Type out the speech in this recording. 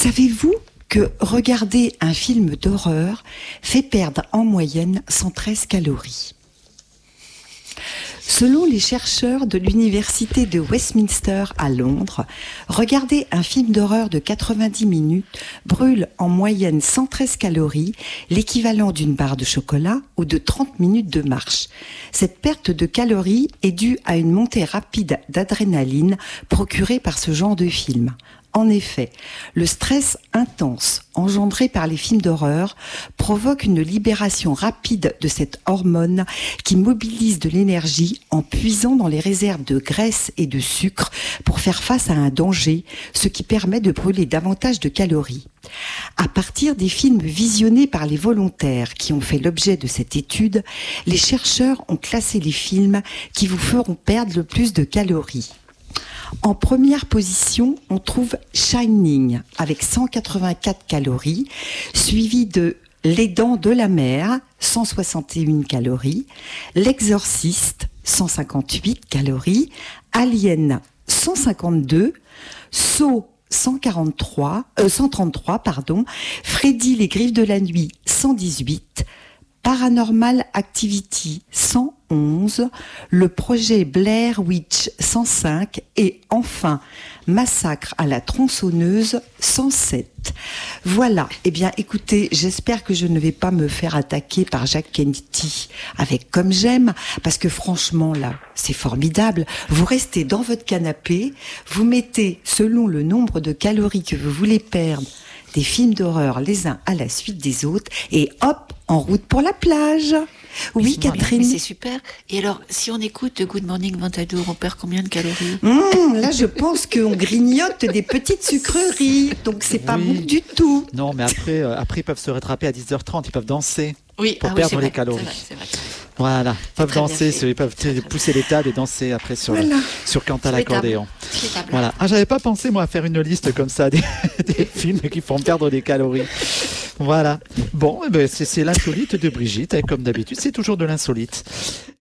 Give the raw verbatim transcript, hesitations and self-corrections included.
Savez-vous que regarder un film d'horreur fait perdre en moyenne cent treize calories? Selon les chercheurs de l'université de Westminster à Londres, regarder un film d'horreur de quatre-vingt-dix minutes brûle en moyenne cent treize calories, l'équivalent d'une barre de chocolat ou de trente minutes de marche. Cette perte de calories est due à une montée rapide d'adrénaline procurée par ce genre de film. En effet, le stress intense engendré par les films d'horreur provoque une libération rapide de cette hormone qui mobilise de l'énergie en puisant dans les réserves de graisse et de sucre pour faire face à un danger, ce qui permet de brûler davantage de calories. À partir des films visionnés par les volontaires qui ont fait l'objet de cette étude, les chercheurs ont classé les films qui vous feront perdre le plus de calories. En première position, on trouve Shining avec cent quatre-vingt-quatre calories, suivi de Les Dents de la Mer, cent soixante et une calories, L'Exorciste, cent cinquante-huit calories, Alien, cent cinquante-deux, Saw, cent quarante-trois, euh, cent trente-trois, pardon, Freddy les Griffes de la Nuit, cent dix-huit, Paranormal Activity, cent onze, le projet Blair Witch, cent cinq et enfin Massacre à la tronçonneuse, cent sept. Voilà, eh bien écoutez, j'espère que je ne vais pas me faire attaquer par Jacques Kennedy avec Comme j'aime, parce que franchement là, c'est formidable. Vous restez dans votre canapé, vous mettez selon le nombre de calories que vous voulez perdre des films d'horreur les uns à la suite des autres et hop, en route pour la plage. Oui, mais Catherine. Mais c'est super. Et alors, si on écoute Good Morning Ventadour, on perd combien de calories? Mmh, Là, je pense qu'on grignote des petites sucreries, donc c'est pas Oui. bon du tout. Non, mais après, euh, après, ils peuvent se rattraper à dix heures trente, ils peuvent danser Oui, pour ah oui, perdre c'est les vrai, calories. c'est vrai, c'est vrai. Voilà, ils peuvent très bien danser, fait. ils peuvent t- pousser les tables et danser après sur, Voilà. sur Quant à Sur les tables. l'accordéon. Sur les tables. Voilà. Ah, j'avais pas pensé moi à faire une liste comme ça des, des films qui font perdre des calories. Voilà. Bon, eh ben, c'est, c'est l'insolite de Brigitte, hein, comme d'habitude, c'est toujours de l'insolite.